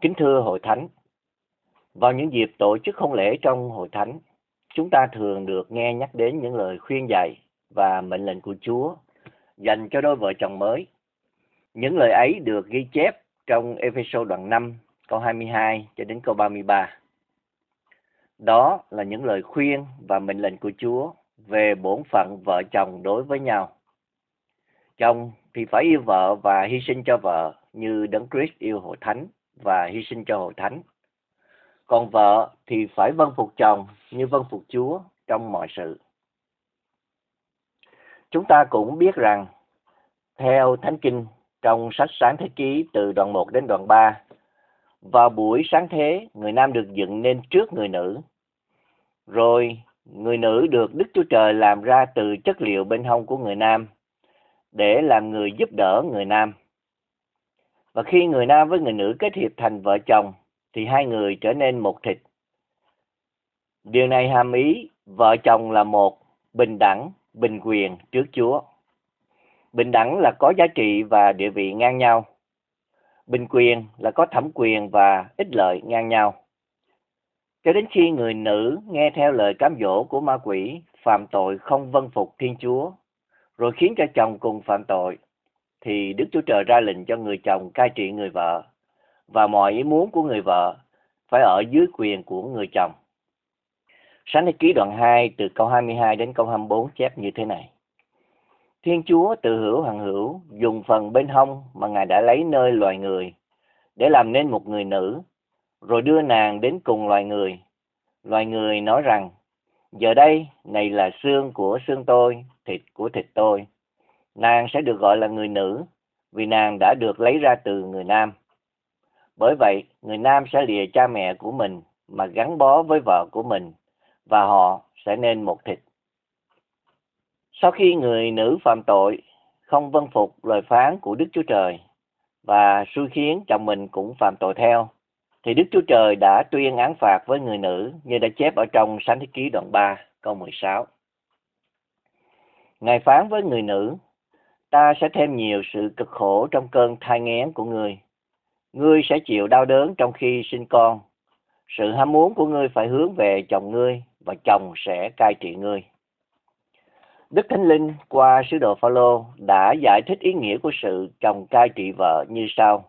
Kính thưa Hội Thánh, vào những dịp tổ chức hôn lễ trong Hội Thánh, chúng ta thường được nghe nhắc đến những lời khuyên dạy và mệnh lệnh của Chúa dành cho đôi vợ chồng mới. Những lời ấy được ghi chép trong Ê-phê-sô đoạn 5, câu 22 cho đến câu 33. Đó là những lời khuyên và mệnh lệnh của Chúa về bổn phận vợ chồng đối với nhau. Chồng thì phải yêu vợ và hy sinh cho vợ như Đấng Christ yêu Hội Thánh và hy sinh cho Hội Thánh. Còn vợ thì phải vâng phục chồng như vâng phục Chúa trong mọi sự. Chúng ta cũng biết rằng, theo Thánh Kinh trong sách Sáng Thế Ký từ đoạn 1 đến đoạn 3, vào buổi sáng thế, người nam được dựng nên trước người nữ. Rồi người nữ được Đức Chúa Trời làm ra từ chất liệu bên hông của người nam để làm người giúp đỡ người nam. Và khi người nam với người nữ kết hiệp thành vợ chồng thì hai người trở nên một thịt. Điều này hàm ý vợ chồng là một, bình đẳng, bình quyền trước Chúa. Bình đẳng là có giá trị và địa vị ngang nhau. Bình quyền là có thẩm quyền và ích lợi ngang nhau. Cho đến khi người nữ nghe theo lời cám dỗ của ma quỷ, phạm tội không vâng phục Thiên Chúa, rồi khiến cho chồng cùng phạm tội, thì Đức Chúa Trời ra lệnh cho người chồng cai trị người vợ, và mọi ý muốn của người vợ phải ở dưới quyền của người chồng. Sáng Thế Ký đoạn 2 từ câu 22 đến câu 24 chép như thế này. Thiên Chúa tự hữu hằng hữu dùng phần bên hông mà Ngài đã lấy nơi loài người để làm nên một người nữ, rồi đưa nàng đến cùng loài người. Loài người nói rằng, giờ đây này là xương của xương tôi, thịt của thịt tôi. Nàng sẽ được gọi là người nữ, vì nàng đã được lấy ra từ người nam. Bởi vậy, người nam sẽ lìa cha mẹ của mình mà gắn bó với vợ của mình, và họ sẽ nên một thịt. Sau khi người nữ phạm tội, không vâng phục lời phán của Đức Chúa Trời và xui khiến chồng mình cũng phạm tội theo, thì Đức Chúa Trời đã tuyên án phạt với người nữ như đã chép ở trong Sáng Thế Ký đoạn 3 câu 16. Ngài phán với người nữ, ta sẽ thêm nhiều sự cực khổ trong cơn thai nghén của ngươi. Ngươi sẽ chịu đau đớn trong khi sinh con. Sự ham muốn của ngươi phải hướng về chồng ngươi và chồng sẽ cai trị ngươi. Đức Thánh Linh qua sứ đồ Phao-lô đã giải thích ý nghĩa của sự chồng cai trị vợ như sau.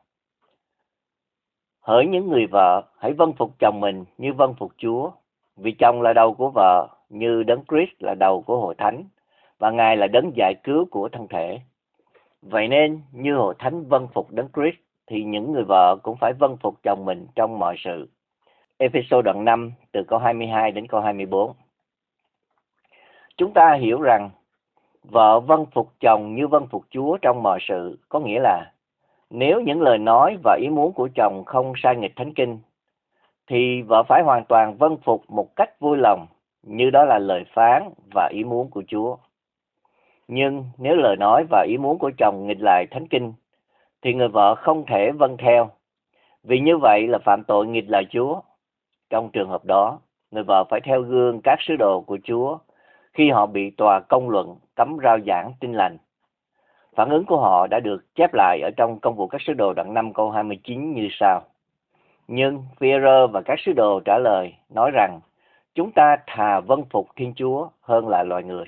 Hỡi những người vợ, hãy vâng phục chồng mình như vâng phục Chúa, vì chồng là đầu của vợ như Đấng Christ là đầu của Hội Thánh, và Ngài là đấng giải cứu của thân thể. Vậy nên, như Hội Thánh vâng phục Đấng Christ, thì những người vợ cũng phải vâng phục chồng mình trong mọi sự. Ê-phê-sô đoạn 5 từ câu 22 đến câu 24. Chúng ta hiểu rằng vợ vâng phục chồng như vâng phục Chúa trong mọi sự, có nghĩa là nếu những lời nói và ý muốn của chồng không sai nghịch Thánh Kinh, thì vợ phải hoàn toàn vâng phục một cách vui lòng, như đó là lời phán và ý muốn của Chúa. Nhưng nếu lời nói và ý muốn của chồng nghịch lại Thánh Kinh, thì người vợ không thể vâng theo, vì như vậy là phạm tội nghịch lại Chúa. Trong trường hợp đó, người vợ phải theo gương các sứ đồ của Chúa khi họ bị tòa công luận cấm rao giảng tin lành. Phản ứng của họ đã được chép lại ở trong Công vụ các sứ đồ đoạn 5 câu 29 như sau. Nhưng Phi-e-rơ và các sứ đồ trả lời nói rằng chúng ta thà vâng phục Thiên Chúa hơn là loài người.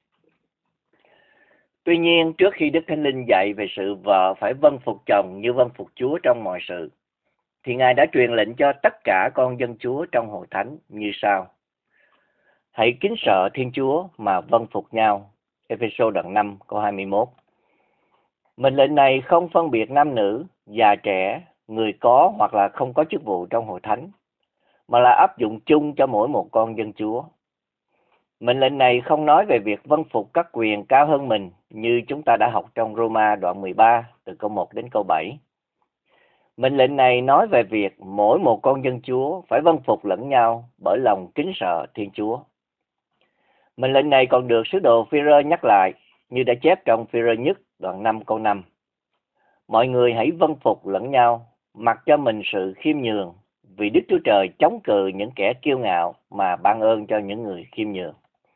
Tuy nhiên, trước khi Đức Thánh Linh dạy về sự vợ phải vâng phục chồng như vâng phục Chúa trong mọi sự, thì Ngài đã truyền lệnh cho tất cả con dân Chúa trong Hội Thánh như sau. Hãy kính sợ Thiên Chúa mà vâng phục nhau. Ê-phê-sô đoạn 5 câu 21. Mệnh lệnh này không phân biệt nam nữ, già trẻ, người có hoặc là không có chức vụ trong Hội Thánh, mà là áp dụng chung cho mỗi một con dân Chúa. Mệnh lệnh này không nói về việc vâng phục các quyền cao hơn mình như chúng ta đã học trong Roma đoạn 13 từ câu 1 đến câu 7. Mệnh lệnh này nói về việc mỗi một con dân Chúa phải vâng phục lẫn nhau bởi lòng kính sợ Thiên Chúa. Mệnh lệnh này còn được sứ đồ Phi-e-rơ nhắc lại như đã chép trong Phi-e-rơ nhất đoạn 5 câu 5. Mọi người hãy vâng phục lẫn nhau, mặc cho mình sự khiêm nhường, vì Đức Chúa Trời chống cự những kẻ kiêu ngạo mà ban ơn cho những người khiêm nhường.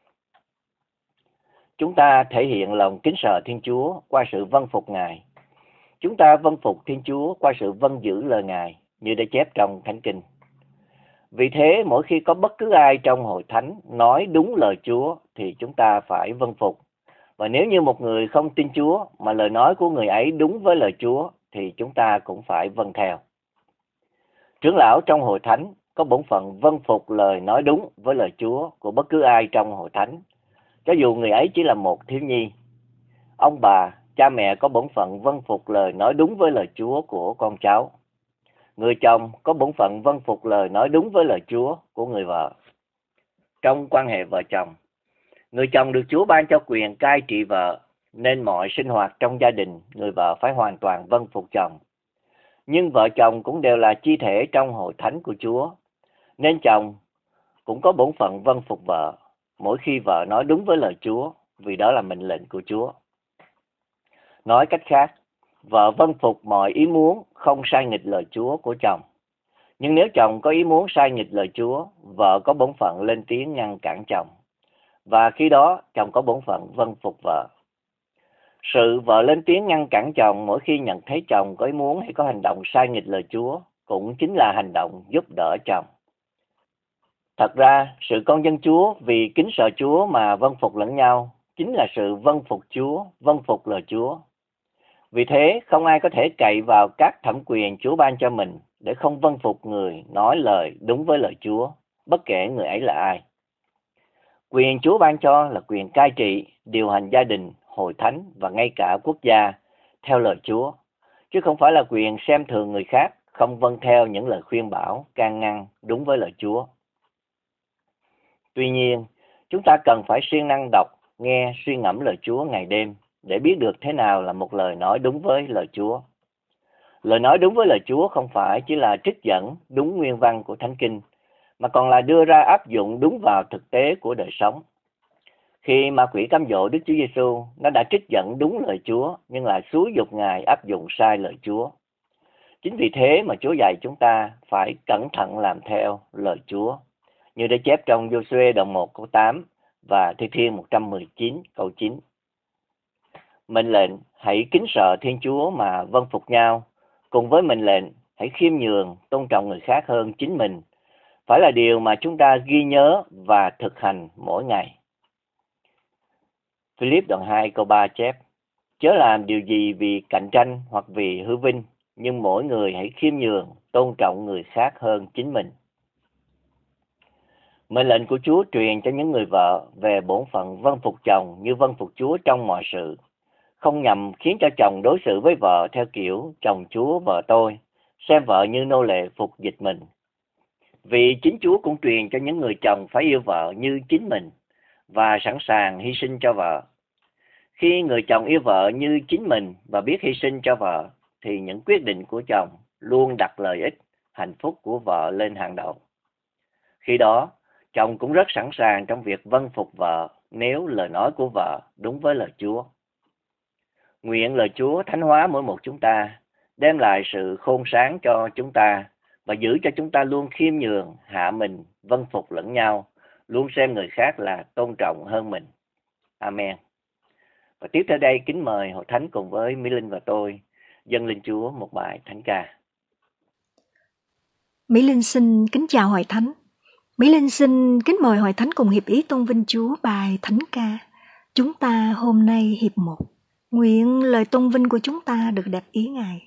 Chúng ta thể hiện lòng kính sợ Thiên Chúa qua sự vâng phục Ngài. Chúng ta vâng phục Thiên Chúa qua sự vâng giữ lời Ngài, như đã chép trong Thánh Kinh. Vì thế, mỗi khi có bất cứ ai trong hội thánh nói đúng lời Chúa thì chúng ta phải vâng phục. Và nếu như một người không tin Chúa mà lời nói của người ấy đúng với lời Chúa thì chúng ta cũng phải vâng theo. Trưởng lão trong hội thánh có bổn phận vâng phục lời nói đúng với lời Chúa của bất cứ ai trong hội thánh, cho dù người ấy chỉ là một thiếu nhi. Ông bà, cha mẹ có bổn phận vâng phục lời nói đúng với lời Chúa của con cháu. Người chồng có bổn phận vâng phục lời nói đúng với lời Chúa của người vợ. Trong quan hệ vợ chồng, người chồng được Chúa ban cho quyền cai trị vợ, nên mọi sinh hoạt trong gia đình, người vợ phải hoàn toàn vâng phục chồng. Nhưng vợ chồng cũng đều là chi thể trong hội thánh của Chúa, nên chồng cũng có bổn phận vâng phục vợ, mỗi khi vợ nói đúng với lời Chúa, vì đó là mệnh lệnh của Chúa. Nói cách khác, vợ vâng phục mọi ý muốn không sai nghịch lời Chúa của chồng. Nhưng nếu chồng có ý muốn sai nghịch lời Chúa, vợ có bổn phận lên tiếng ngăn cản chồng. Và khi đó, chồng có bổn phận vâng phục vợ. Sự vợ lên tiếng ngăn cản chồng mỗi khi nhận thấy chồng có ý muốn hay có hành động sai nghịch lời Chúa cũng chính là hành động giúp đỡ chồng. Thật ra, sự con dân Chúa vì kính sợ Chúa mà vâng phục lẫn nhau chính là sự vâng phục Chúa, vâng phục lời Chúa. Vì thế, không ai có thể cậy vào các thẩm quyền Chúa ban cho mình để không vâng phục người nói lời đúng với lời Chúa, bất kể người ấy là ai. Quyền Chúa ban cho là quyền cai trị, điều hành gia đình, hội thánh và ngay cả quốc gia theo lời Chúa, chứ không phải là quyền xem thường người khác, không vâng theo những lời khuyên bảo, can ngăn đúng với lời Chúa. Tuy nhiên, chúng ta cần phải siêng năng đọc, nghe, suy ngẫm lời Chúa ngày đêm để biết được thế nào là một lời nói đúng với lời Chúa. Lời nói đúng với lời Chúa không phải chỉ là trích dẫn đúng nguyên văn của Thánh Kinh, mà còn là đưa ra áp dụng đúng vào thực tế của đời sống. Khi ma quỷ cám dỗ Đức Chúa Giêsu, nó đã trích dẫn đúng lời Chúa nhưng lại xúi giục Ngài áp dụng sai lời Chúa. Chính vì thế mà Chúa dạy chúng ta phải cẩn thận làm theo lời Chúa, như đã chép trong Giô-suê đoạn 1 câu 8 và Thi Thiên 119 câu 9. Mệnh lệnh hãy kính sợ Thiên Chúa mà vâng phục nhau, cùng với mệnh lệnh hãy khiêm nhường, tôn trọng người khác hơn chính mình, phải là điều mà chúng ta ghi nhớ và thực hành mỗi ngày. Philip đoạn 2 câu 3 chép: chớ làm điều gì vì cạnh tranh hoặc vì hư vinh, nhưng mỗi người hãy khiêm nhường, tôn trọng người khác hơn chính mình. Mệnh lệnh của Chúa truyền cho những người vợ về bổn phận vâng phục chồng như vâng phục Chúa trong mọi sự, không nhằm khiến cho chồng đối xử với vợ theo kiểu chồng Chúa vợ tôi, xem vợ như nô lệ phục dịch mình. Vì chính Chúa cũng truyền cho những người chồng phải yêu vợ như chính mình và sẵn sàng hy sinh cho vợ. Khi người chồng yêu vợ như chính mình và biết hy sinh cho vợ, thì những quyết định của chồng luôn đặt lợi ích, hạnh phúc của vợ lên hàng đầu. Khi đó, chồng cũng rất sẵn sàng trong việc vâng phục vợ nếu lời nói của vợ đúng với lời Chúa. Nguyện lời Chúa thánh hóa mỗi một chúng ta, đem lại sự khôn sáng cho chúng ta và giữ cho chúng ta luôn khiêm nhường, hạ mình, vâng phục lẫn nhau, luôn xem người khác là tôn trọng hơn mình. Amen. Và tiếp theo đây kính mời hội thánh cùng với Mỹ Linh và tôi dâng lên Chúa một bài thánh ca. Mỹ Linh xin kính chào hội thánh. Mỹ Linh xin kính mời hội thánh cùng hiệp ý tôn vinh Chúa bài thánh ca. Chúng ta hôm nay hiệp một. Nguyện lời tôn vinh của chúng ta được đẹp ý Ngài.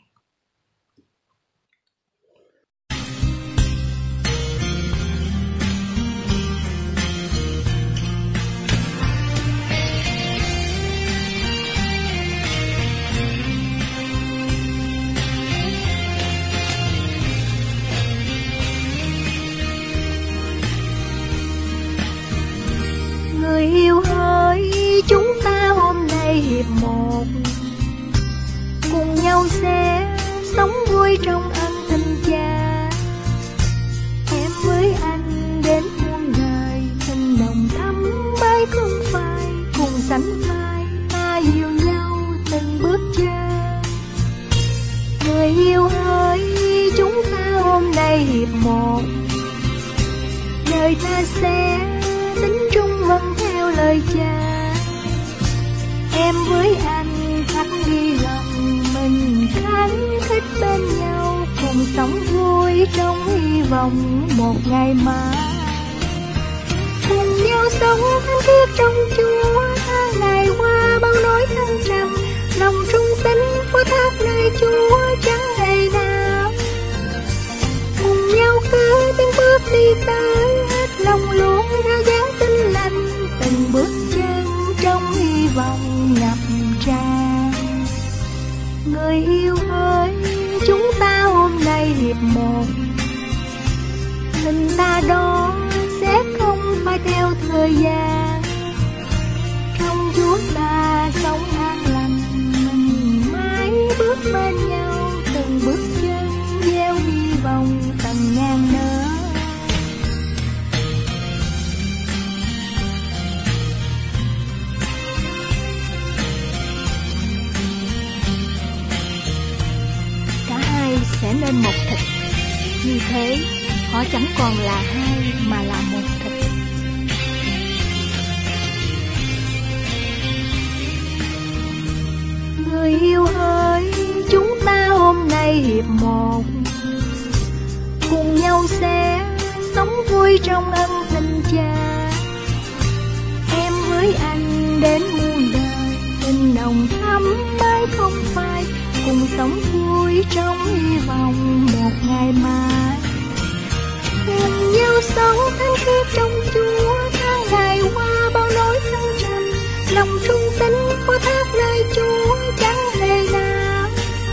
Người yêu ơi, chúng ta hôm nay hiệp một, cùng nhau sẽ sống vui trong ân tình cha. Em với anh đến muôn đời, tình nồng thắm mãi không phai, cùng sánh vai ta yêu nhau từng bước chân. Người yêu ơi, chúng ta hôm nay hiệp một, đời ta sẽ tính trung vâng theo lời cha. Em với anh khắc ghi lòng mình khăng khít bên nhau, cùng sống vui trong hy vọng một ngày mai. Cùng nhau sống thánh khiết trong Chúa, tháng ngày qua bao nỗi thăng trầm, lòng trung tín phó thác nơi Chúa chẳng hề nào. Cùng nhau cứ tiến bước đi tới, hết lòng luôn rao dáng tin lành, từng bước chân trong hy vọng ngập tràn. Người yêu ơi, chúng ta hôm nay hiệp một, tình ta đó sẽ không phải theo thời gian. Trong Chúa ta sống an lành, mình mãi bước bên nhau, từng bước chân gieo hy vọng tầng ngàn nở. Cả hai sẽ nên một thịt, như thế họ chẳng còn là hai mà là một thịt. Người yêu ơi, chúng ta hôm nay hiệp một, cùng nhau sẽ sống vui trong ân tình cha. Em với anh đến muôn đời, tình nồng thắm mãi không phai, cùng sống vui trong hy vọng một ngày mai. Cùng nhau sống thánh khiết trong Chúa, tháng ngày qua bao nỗi thăng trầm, lòng trung tín phó thác nơi Chúa chẳng hề nào.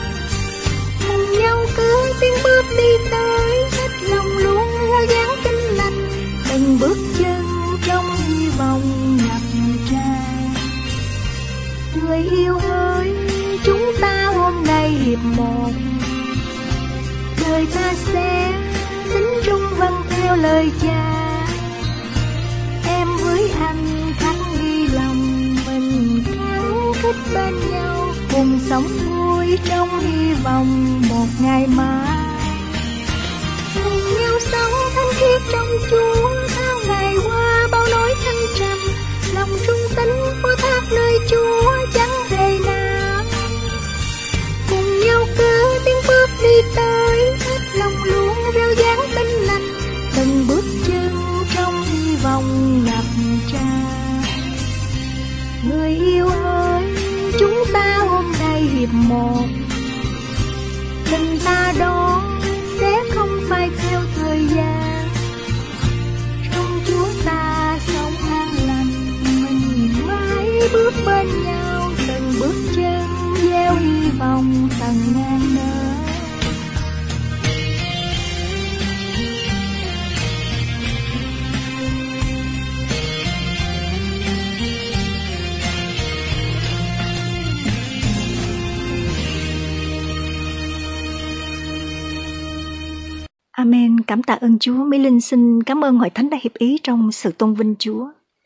Cùng nhau cứ tiến bước đi tới, hết lòng luôn rao dáng tin lành, từng bước chân trong hy vọng ngập tràn. Người yêu ơi, chúng ta hôm nay hiệp một, đời ta sẽ tính trung vâng theo lời cha. Em với anh khắc ghi lòng, mình gắn kết bên nhau, cùng sống vui trong hy vọng một ngày mai. Cùng nhau sống thánh khiết trong Chúa, tháng ngày qua bao nỗi thăng trầm, lòng trung tín phó thác nơi Chúa chẳng hề nào. Cùng nhau cứ tiến bước đi tới, hết lòng luôn rao dáng tin lành, từng bước chân trong hy vọng ngập tràn. Người yêu ơi, chúng ta hôm nay hiệp một, tình ta đó sẽ không phải theo thời gian. Trong Chúa ta sống an lành, mình mãi bước bên nhau, từng bước chân gieo hy vọng tầng ngàn nở. Amen. Cảm tạ ơn Chúa. Mỹ Linh xin cảm ơn Hội Thánh đã hiệp ý trong sự tôn vinh Chúa.